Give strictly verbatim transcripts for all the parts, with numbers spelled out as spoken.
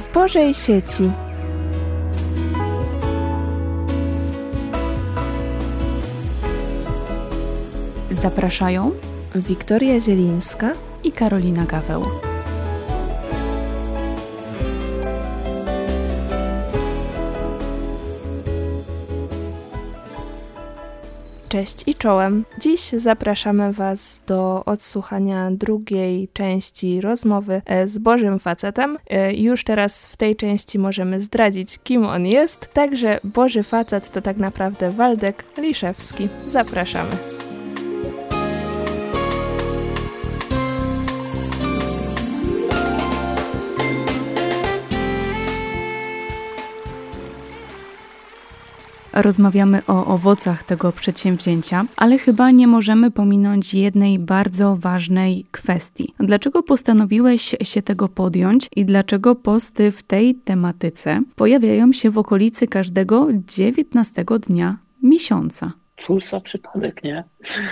w Bożej sieci. Zapraszają Wiktoria Zielińska i Karolina Gaweł. Cześć i czołem. Dziś zapraszamy Was do odsłuchania drugiej części rozmowy z Bożym Facetem. Już teraz w tej części możemy zdradzić, kim on jest. Także Boży Facet to tak naprawdę Waldek Liszewski. Zapraszamy. Rozmawiamy o owocach tego przedsięwzięcia, ale chyba nie możemy pominąć jednej bardzo ważnej kwestii. Dlaczego postanowiłeś się tego podjąć i dlaczego posty w tej tematyce pojawiają się w okolicy każdego dziewiętnastego dnia miesiąca? Cóż za przypadek, nie?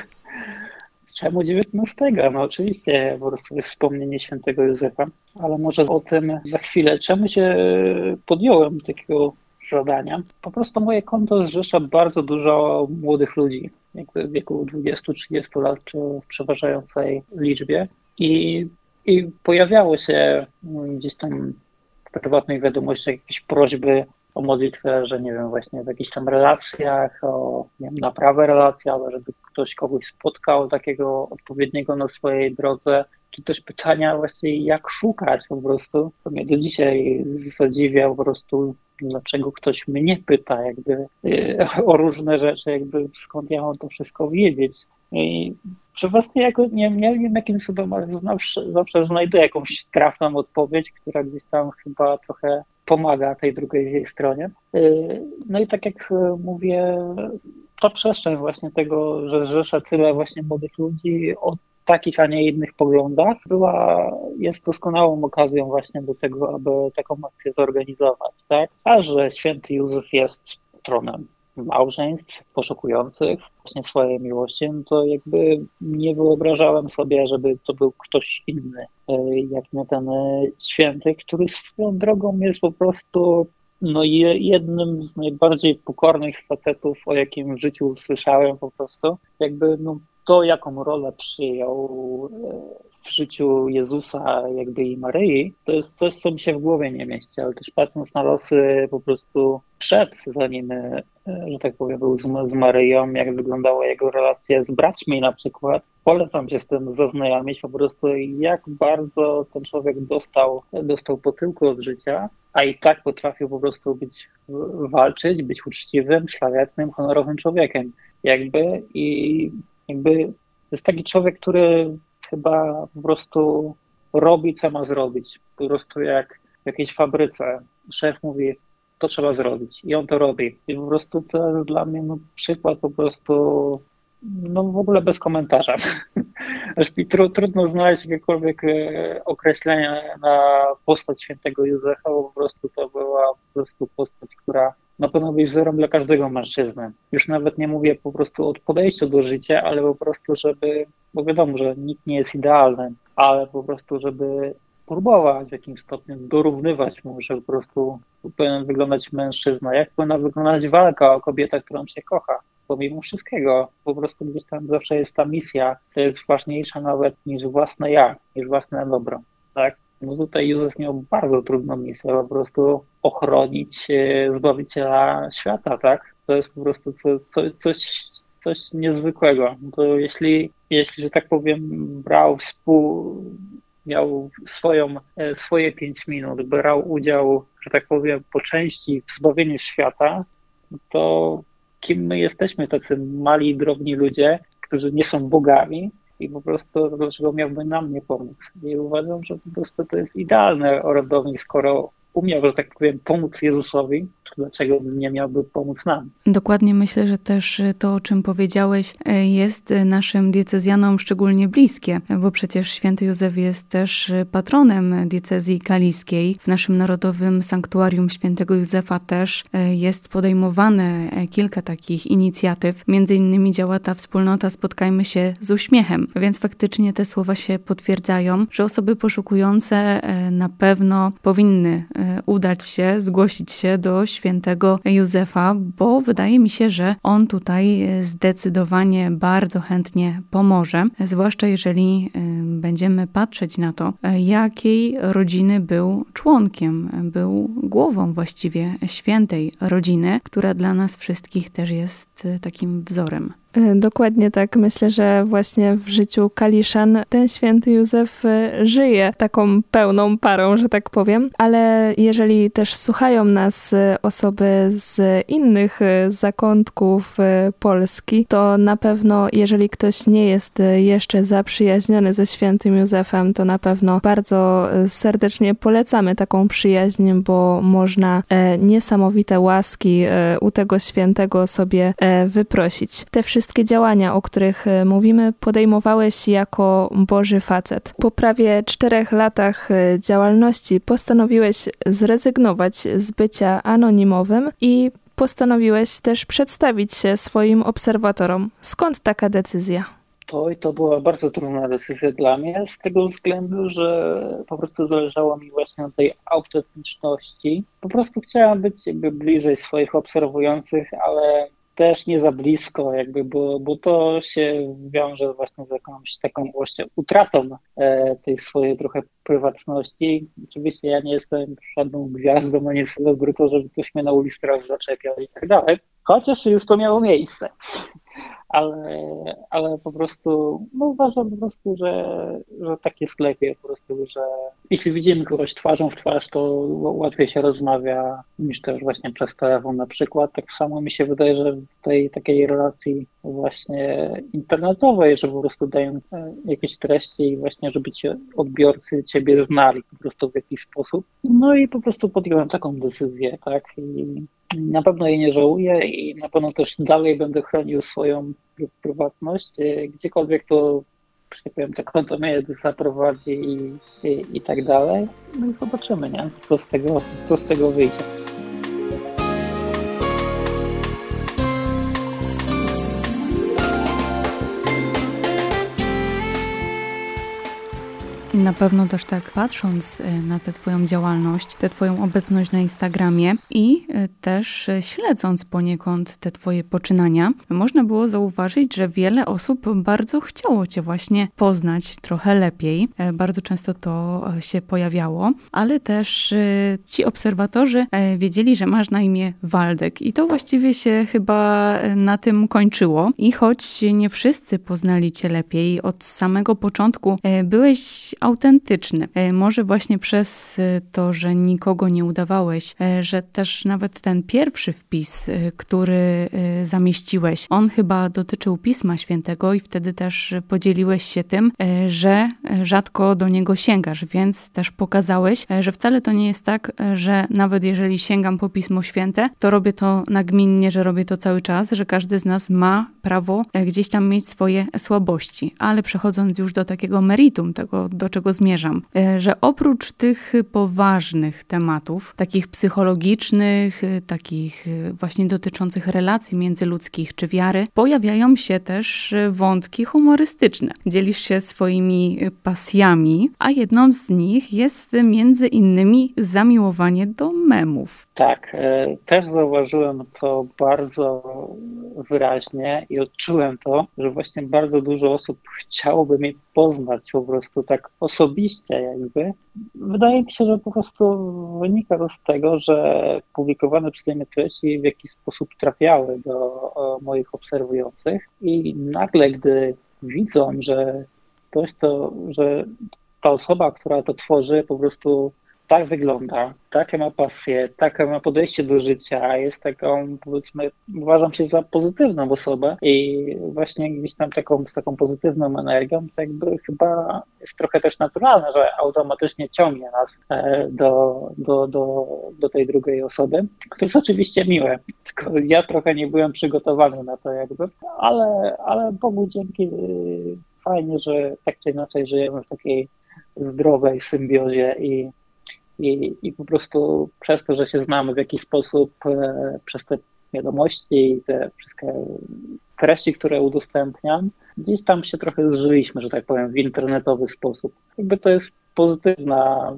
Czemu dziewiętnastego? No oczywiście po prostu jest wspomnienie świętego Józefa, ale może o tym za chwilę. Czemu się podjąłem takiego zadania? Po prostu moje konto zrzesza bardzo dużo młodych ludzi, jakby w wieku dwudziestu trzydziestu lat, czy w przeważającej liczbie. I, i pojawiało się gdzieś tam w prywatnych wiadomościach jakieś prośby o modlitwę, że nie wiem, właśnie w jakichś tam relacjach, o nie wiem, naprawę relacji, albo żeby ktoś kogoś spotkał takiego odpowiedniego na swojej drodze, czy też pytania właśnie jak szukać po prostu. To mnie do dzisiaj zadziwia po prostu, dlaczego ktoś mnie pyta jakby o różne rzeczy, jakby skąd ja mam to wszystko wiedzieć. I przeważnie jako nie, nie wiem jakim cudem, ale zawsze, zawsze znajdę jakąś trafną odpowiedź, która gdzieś tam chyba trochę pomaga tej drugiej stronie. No i tak jak mówię, ta przestrzeń właśnie tego, że zrzesza tyle właśnie młodych ludzi o takich, a nie innych poglądach, była, jest doskonałą okazją właśnie do tego, aby taką akcję zorganizować, tak? A że święty Józef jest patronem małżeństw poszukujących właśnie swojej miłości, no to jakby nie wyobrażałem sobie, żeby to był ktoś inny, jak nie ten święty, który swoją drogą jest po prostu no jednym z najbardziej pokornych facetów, o jakim w życiu słyszałem po prostu. Jakby no, to, jaką rolę przyjął w życiu Jezusa jakby i Maryi, to jest coś, co mi się w głowie nie mieści, ale też patrząc na losy po prostu przed, zanim, że tak powiem, był z, z Maryją, jak wyglądała jego relacja z braćmi na przykład, polecam się z tym zaznajomić po prostu, jak bardzo ten człowiek dostał, dostał po tyłku od życia, a i tak potrafił po prostu być, walczyć, być uczciwym, szlachetnym, honorowym człowiekiem. Jakby i jakby to jest taki człowiek, który chyba po prostu robi, co ma zrobić. Po prostu jak w jakiejś fabryce szef mówi, to trzeba zrobić i on to robi. I po prostu to jest dla mnie no, przykład po prostu no w ogóle bez komentarza. Aż mi tru, trudno znaleźć jakiekolwiek określenie na postać świętego Józefa, bo po prostu to była po prostu postać, która na pewno być wzorem dla każdego mężczyzny. Już nawet nie mówię po prostu od podejściu do życia, ale po prostu, żeby, bo wiadomo, że nikt nie jest idealny, ale po prostu, żeby próbować w jakimś stopniu dorównywać mu, że po prostu powinien wyglądać mężczyzna, jak powinna wyglądać walka o kobietę, którą się kocha. Pomimo wszystkiego, po prostu gdzieś tam zawsze jest ta misja, to jest ważniejsza nawet niż własne ja, niż własne dobro, tak? No tutaj Józef miał bardzo trudną misję, po prostu ochronić Zbawiciela świata, tak? To jest po prostu co, co, coś, coś niezwykłego. To jeśli, jeśli, że tak powiem, brał współ, miał swoją, swoje pięć minut, brał udział, że tak powiem, po części w zbawieniu świata, to kim my jesteśmy, tacy mali, drobni ludzie, którzy nie są bogami i po prostu dlaczego miałby nam nie pomóc. I uważam, że po prostu to jest idealny orędownik, skoro umiał, że tak powiem, pomóc Jezusowi, to dlaczego nie miałby pomóc nam? Dokładnie, myślę, że też to, o czym powiedziałeś, jest naszym diecezjanom szczególnie bliskie, bo przecież święty Józef jest też patronem diecezji kaliskiej. W naszym Narodowym Sanktuarium Świętego Józefa też jest podejmowane kilka takich inicjatyw. Między innymi działa ta wspólnota Spotkajmy się z uśmiechem, więc faktycznie te słowa się potwierdzają, że osoby poszukujące na pewno powinny udać się, zgłosić się do świętego Józefa, bo wydaje mi się, że on tutaj zdecydowanie bardzo chętnie pomoże, zwłaszcza jeżeli będziemy patrzeć na to, jakiej rodziny był członkiem, był głową właściwie świętej rodziny, która dla nas wszystkich też jest takim wzorem. Dokładnie tak. Myślę, że właśnie w życiu Kaliszan ten święty Józef żyje taką pełną parą, że tak powiem. Ale jeżeli też słuchają nas osoby z innych zakątków Polski, to na pewno, jeżeli ktoś nie jest jeszcze zaprzyjaźniony ze świętym Józefem, to na pewno bardzo serdecznie polecamy taką przyjaźń, bo można niesamowite łaski u tego świętego sobie wyprosić. Te wszystkie Wszystkie działania, o których mówimy, podejmowałeś jako Boży facet. Po prawie czterech latach działalności postanowiłeś zrezygnować z bycia anonimowym i postanowiłeś też przedstawić się swoim obserwatorom. Skąd taka decyzja? To i to była bardzo trudna decyzja dla mnie, z tego względu, że po prostu zależało mi właśnie na tej autentyczności. Po prostu chciałam być jakby bliżej swoich obserwujących, ale też nie za blisko, jakby, bo, bo to się wiąże właśnie z jakąś taką właśnie utratą e, tej swojej trochę prywatności. Oczywiście ja nie jestem żadną gwiazdą, ani celebrytą, żeby ktoś mnie na ulicy teraz zaczepiał i tak dalej. Chociaż już to miało miejsce. Ale, ale po prostu, no uważam po prostu, że, że tak jest lepiej po prostu, że jeśli widzimy kogoś twarzą w twarz, to łatwiej się rozmawia niż też właśnie przez telefon na przykład. Tak samo mi się wydaje, że w tej takiej relacji właśnie internetowej, że po prostu dają jakieś treści i właśnie, żeby ci odbiorcy ciebie znali po prostu w jakiś sposób. No i po prostu podjąłem taką decyzję, tak, i na pewno jej nie żałuję i na pewno też dalej będę chronił swoją prywatność, gdziekolwiek to, że tak powiem, to konto mnie zaprowadzi i, i, i tak dalej. No i zobaczymy, nie? Co z tego, co z tego wyjdzie. Na pewno też tak patrząc na tę twoją działalność, tę twoją obecność na Instagramie i też śledząc poniekąd te twoje poczynania, można było zauważyć, że wiele osób bardzo chciało cię właśnie poznać trochę lepiej. Bardzo często to się pojawiało, ale też ci obserwatorzy wiedzieli, że masz na imię Waldek i to właściwie się chyba na tym kończyło. I choć nie wszyscy poznali cię lepiej, od samego początku byłeś autentyczny. Może właśnie przez to, że nikogo nie udawałeś, że też nawet ten pierwszy wpis, który zamieściłeś, on chyba dotyczył Pisma Świętego i wtedy też podzieliłeś się tym, że rzadko do niego sięgasz, więc też pokazałeś, że wcale to nie jest tak, że nawet jeżeli sięgam po Pismo Święte, to robię to nagminnie, że robię to cały czas, że każdy z nas ma prawo gdzieś tam mieć swoje słabości. Ale przechodząc już do takiego meritum, tego, do czego zmierzam, że oprócz tych poważnych tematów, takich psychologicznych, takich właśnie dotyczących relacji międzyludzkich czy wiary, pojawiają się też wątki humorystyczne. Dzielisz się swoimi pasjami, a jedną z nich jest między innymi zamiłowanie do memów. Tak, też zauważyłem to bardzo wyraźnie i odczułem to, że właśnie bardzo dużo osób chciałoby mnie poznać po prostu tak osobiście jakby. Wydaje mi się, że po prostu wynika to z tego, że publikowane przeze mnie treści w jakiś sposób trafiały do moich obserwujących i nagle, gdy widzą, że ktoś to, że ta osoba, która to tworzy, po prostu tak wygląda, takie ma pasję, takie ma podejście do życia, jest taką, powiedzmy, uważam się za pozytywną osobę i właśnie gdzieś tam taką, z taką pozytywną energią, to jakby chyba jest trochę też naturalne, że automatycznie ciągnie nas do, do, do, do tej drugiej osoby. To jest oczywiście miłe, tylko ja trochę nie byłem przygotowany na to jakby, ale, ale Bogu dzięki, fajnie, że tak czy inaczej żyjemy w takiej zdrowej symbiozie i I, I po prostu przez to, że się znamy w jakiś sposób, e, przez te wiadomości i te wszystkie treści, które udostępniam, gdzieś tam się trochę zżyliśmy, że tak powiem, w internetowy sposób. Jakby to jest pozytywna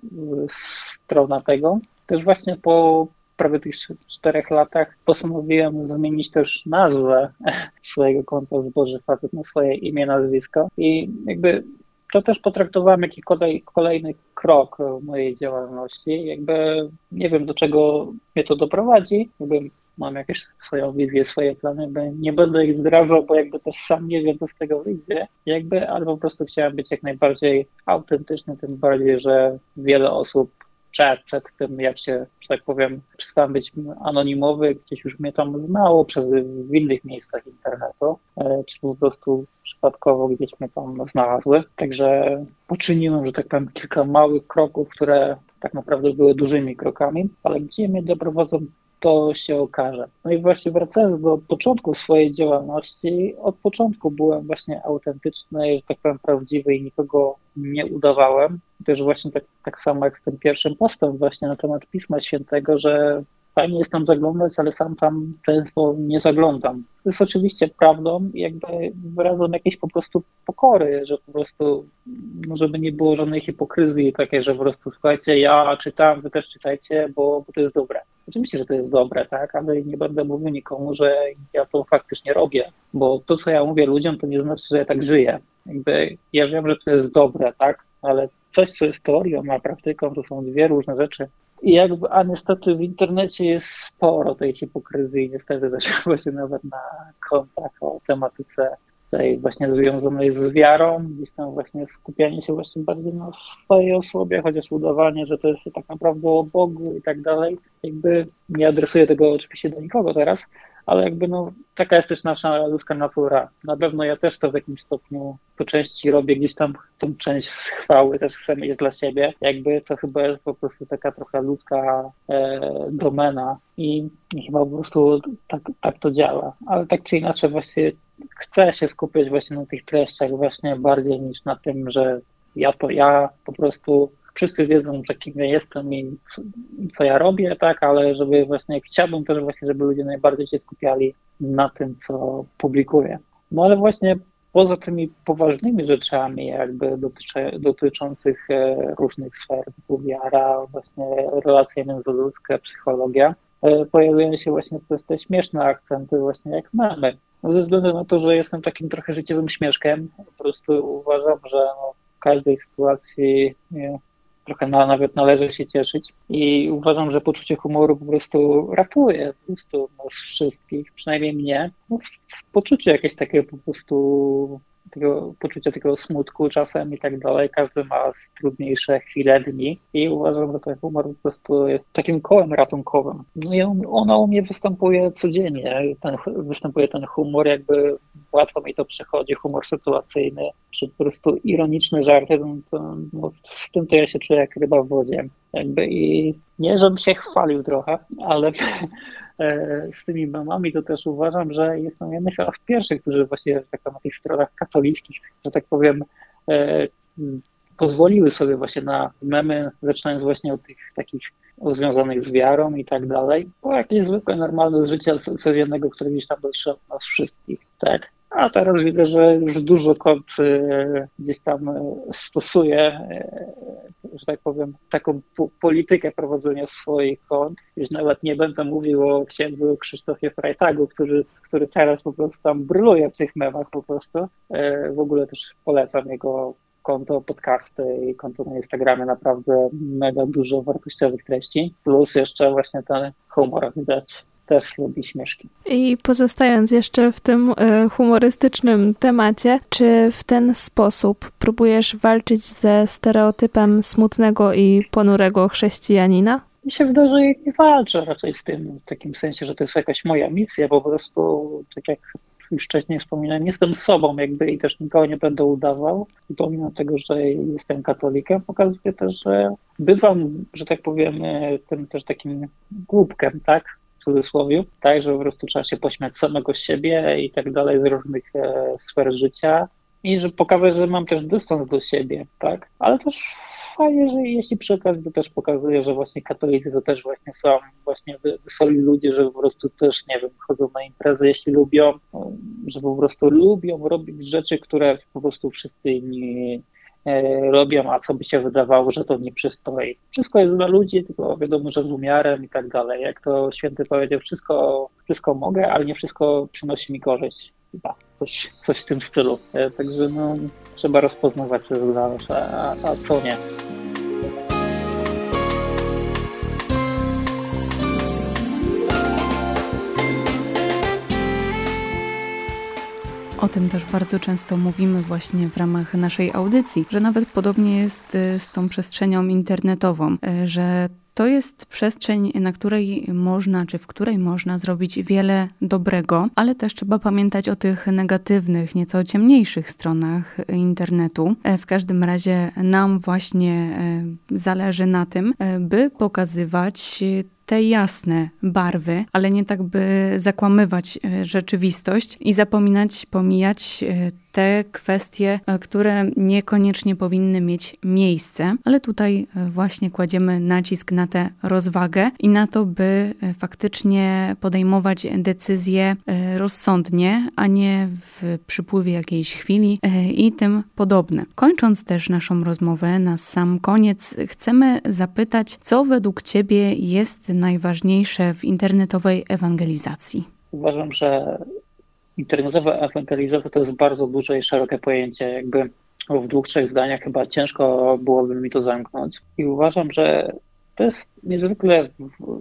strona tego. Też właśnie po prawie tych czterech latach postanowiłem zmienić też nazwę swojego konta Zboży Facet na swoje imię, nazwisko i jakby to też potraktowałem jako kolej, kolejny krok w mojej działalności. Jakby nie wiem, do czego mnie to doprowadzi, jakby mam jakieś swoją wizję, swoje plany, nie będę ich zdradzał, bo jakby też sam nie wiem, co z tego wyjdzie, jakby, ale po prostu chciałem być jak najbardziej autentyczny, tym bardziej, że wiele osób przed, przed tym, jak się, że tak powiem, przestałem być anonimowy, gdzieś już mnie tam znało przez, w innych miejscach internetu, czy po prostu przypadkowo gdzieś mnie tam znalazły. Także poczyniłem, że tak powiem, kilka małych kroków, które tak naprawdę były dużymi krokami, ale gdzie mnie doprowadzą, to się okaże. No i właśnie wracając do początku swojej działalności, od początku byłem właśnie autentyczny, że tak powiem prawdziwy i nikogo nie udawałem. Też właśnie tak, tak samo jak z tym pierwszym postem właśnie na temat Pisma Świętego, że fajnie jest tam zaglądać, ale sam tam często nie zaglądam. To jest oczywiście prawdą i jakby wyrazem jakiejś po prostu pokory, że po prostu, no żeby nie było żadnej hipokryzji takiej, że po prostu słuchajcie, ja czytam, wy też czytajcie, bo, bo to jest dobre. Oczywiście, że to jest dobre, tak, ale nie będę mówił nikomu, że ja to faktycznie robię, bo to, co ja mówię ludziom, to nie znaczy, że ja tak żyję. Jakby ja wiem, że to jest dobre, tak, ale coś, co jest teorią, a praktyką, to są dwie różne rzeczy. I jakby, a niestety w internecie jest sporo tej hipokryzji, niestety zaczęło się nawet na kontach o tematyce tej właśnie związanej z wiarą, gdzieś tam właśnie skupianie się właśnie bardziej na swojej osobie, chociaż udawanie, że to jest tak naprawdę o Bogu i tak dalej. Jakby nie adresuję tego oczywiście do nikogo teraz, ale jakby no taka jest też nasza ludzka natura. Na pewno ja też to w jakimś stopniu po części robię, gdzieś tam tą część chwały też chcemy jest dla siebie. Jakby to chyba jest po prostu taka trochę ludzka e, domena i, i chyba po prostu tak, tak to działa. Ale tak czy inaczej właśnie chcę się skupiać właśnie na tych treściach właśnie bardziej niż na tym, że ja to ja po prostu wszyscy wiedzą, że kim ja jestem i co ja robię, tak, ale żeby właśnie chciałbym też właśnie, żeby ludzie najbardziej się skupiali na tym, co publikuję. No ale właśnie poza tymi poważnymi rzeczami jakby dotyczy, dotyczących różnych sfer, typu wiara, właśnie relacje międzyludzkie, psychologia, pojawiają się właśnie te, te śmieszne akcenty właśnie jak memy. No ze względu na to, że jestem takim trochę życiowym śmieszkiem, po prostu uważam, że no, w każdej sytuacji nie, trochę na, nawet należy się cieszyć i uważam, że poczucie humoru po prostu ratuje po prostu nas wszystkich, przynajmniej mnie, no, poczucie jakieś takie po prostu tego poczucia takiego smutku czasem i tak dalej. Każdy ma trudniejsze chwile, dni i uważam, że ten humor po prostu jest takim kołem ratunkowym. No i on, ona u mnie występuje codziennie, ten, występuje ten humor, jakby łatwo mi to przychodzi, humor sytuacyjny, czy po prostu ironiczne żarty, no, to, no, z tym to ja się czuję jak ryba w wodzie. Jakby i nie, żebym się chwalił trochę, ale z tymi memami to też uważam, że jestem jednym z pierwszych, którzy właśnie tak na tych stronach katolickich, że tak powiem, e, pozwoliły sobie właśnie na memy, zaczynając właśnie od tych takich związanych z wiarą i tak dalej, bo jakieś zwykłe, normalne życie codziennego, które gdzieś tam dotrze do nas wszystkich, tak? A teraz widzę, że już dużo kont e, gdzieś tam e, stosuje, e, że tak powiem, taką po, politykę prowadzenia swoich kont. Już nawet nie będę mówił o księdzu Krzysztofie Frajtagu, który, który teraz po prostu tam bryluje w tych memach po prostu. E, w ogóle też polecam jego konto, podcasty i konto na Instagramie, naprawdę mega dużo wartościowych treści, plus jeszcze właśnie ten humor widać. Też lubi śmieszki. I pozostając jeszcze w tym humorystycznym temacie, czy w ten sposób próbujesz walczyć ze stereotypem smutnego i ponurego chrześcijanina? Mi się wydaje, że nie walczę raczej z tym, w takim sensie, że to jest jakaś moja misja, po prostu, tak jak już wcześniej wspominałem, jestem sobą jakby i też nikogo nie będę udawał. I pomimo tego, że jestem katolikiem, pokazuję też, że bywam, że tak powiem, tym też takim głupkiem, tak? W cudzysłowie, tak, że po prostu trzeba się pośmiać samego siebie i tak dalej z różnych e, sfer życia i że pokażę, że mam też dystans do siebie, tak, ale też fajnie, że jeśli przy okazji to też pokazuje, że właśnie katolicy to też właśnie są właśnie wesoli ludzie, że po prostu też, nie wiem, chodzą na imprezy, jeśli lubią, że po prostu lubią robić rzeczy, które po prostu wszyscy inni robią, a co by się wydawało, że to nie przystoi. Wszystko jest dla ludzi, tylko wiadomo, że z umiarem i tak dalej. Jak to święty powiedział, wszystko, wszystko mogę, ale nie wszystko przynosi mi korzyść. Chyba coś, coś w tym stylu. Także no, trzeba rozpoznawać, co jest dla nas, a, a co nie. O tym też bardzo często mówimy właśnie w ramach naszej audycji, że nawet podobnie jest z tą przestrzenią internetową, że to jest przestrzeń, na której można, czy w której można zrobić wiele dobrego, ale też trzeba pamiętać o tych negatywnych, nieco ciemniejszych stronach internetu. W każdym razie nam właśnie zależy na tym, by pokazywać te jasne barwy, ale nie tak, by zakłamywać rzeczywistość i zapominać, pomijać te kwestie, które niekoniecznie powinny mieć miejsce, ale tutaj właśnie kładziemy nacisk na tę rozwagę i na to, by faktycznie podejmować decyzje rozsądnie, a nie w przypływie jakiejś chwili i tym podobne. Kończąc też naszą rozmowę, na sam koniec chcemy zapytać, co według Ciebie jest najważniejsze w internetowej ewangelizacji? Uważam, że internetowa ewangelizacja to jest bardzo duże i szerokie pojęcie. Jakby w dwóch, trzech zdaniach chyba ciężko byłoby mi to zamknąć. I uważam, że to jest niezwykle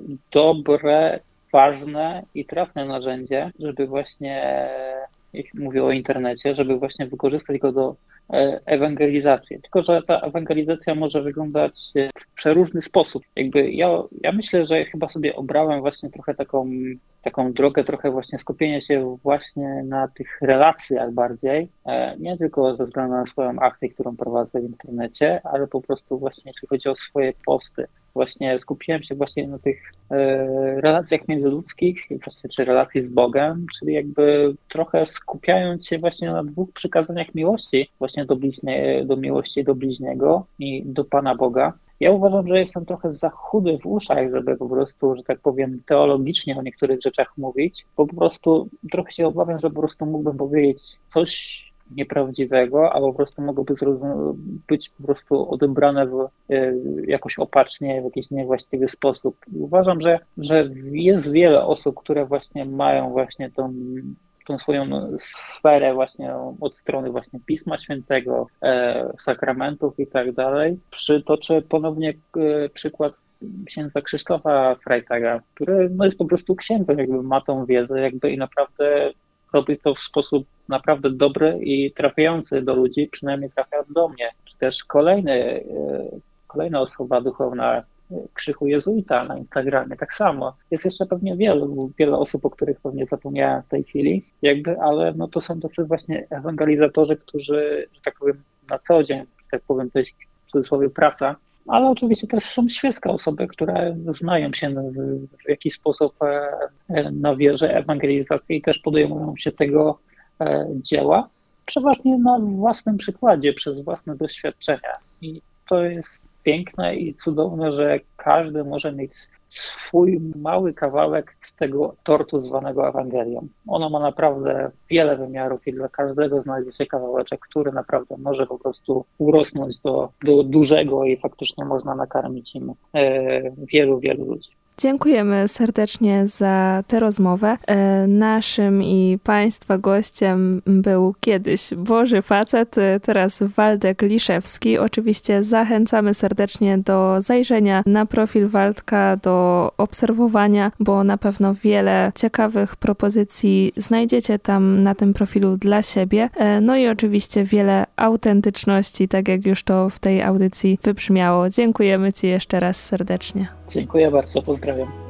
dobre, ważne i trafne narzędzie, żeby właśnie, jak mówię o internecie, żeby właśnie wykorzystać go do ewangelizacji. Tylko że ta ewangelizacja może wyglądać w przeróżny sposób. Jakby ja, ja myślę, że chyba sobie obrałem właśnie trochę taką, taką drogę, trochę właśnie skupienia się właśnie na tych relacjach bardziej, nie tylko ze względu na swoją akcję, którą prowadzę w internecie, ale po prostu właśnie jeśli chodzi o swoje posty. Właśnie skupiłem się właśnie na tych e, relacjach międzyludzkich, właśnie, czy relacji z Bogiem, czyli jakby trochę skupiając się właśnie na dwóch przykazaniach miłości, właśnie do, bliźnie, do miłości do bliźniego i do Pana Boga. Ja uważam, że jestem trochę za chudy w uszach, żeby po prostu, że tak powiem, teologicznie o niektórych rzeczach mówić, bo po prostu trochę się obawiam, że po prostu mógłbym powiedzieć coś nieprawdziwego, a po prostu mogłoby być po prostu odebrane w, jakoś opacznie, w jakiś niewłaściwy sposób. Uważam, że, że jest wiele osób, które właśnie mają właśnie tą, tą swoją sferę właśnie od strony właśnie Pisma Świętego, e, sakramentów i tak dalej. Przytoczę ponownie e, przykład księdza Krzysztofa Freytaga, który no, jest po prostu księdzem, jakby ma tą wiedzę, jakby i naprawdę robi to w sposób naprawdę dobry i trafiający do ludzi, przynajmniej trafia do mnie. Czy też kolejny, kolejna osoba duchowna, Krzychu Jezuita na Instagramie, tak samo. Jest jeszcze pewnie wiele, wiele osób, o których pewnie zapomniałem w tej chwili, jakby, ale no to są tacy właśnie ewangelizatorzy, którzy, że tak powiem, na co dzień, że tak powiem, to jest w cudzysłowie praca, ale oczywiście też są świeckie osoby, które znają się w jakiś sposób na wierze ewangelizacji i też podejmują się tego dzieła, przeważnie na własnym przykładzie, przez własne doświadczenia. I to jest piękne i cudowne, że każdy może mieć swój mały kawałek z tego tortu zwanego Ewangelią. Ono ma naprawdę wiele wymiarów i dla każdego znajdzie się kawałeczek, który naprawdę może po prostu urosnąć do, do dużego i faktycznie można nakarmić im e, wielu, wielu ludzi. Dziękujemy serdecznie za tę rozmowę. Naszym i Państwa gościem był kiedyś Boży Facet, teraz Waldek Liszewski. Oczywiście zachęcamy serdecznie do zajrzenia na profil Waldka, do obserwowania, bo na pewno wiele ciekawych propozycji znajdziecie tam na tym profilu dla siebie. No i oczywiście wiele autentyczności, tak jak już to w tej audycji wybrzmiało. Dziękujemy Ci jeszcze raz serdecznie. Dziękuję bardzo, pozdrawiam.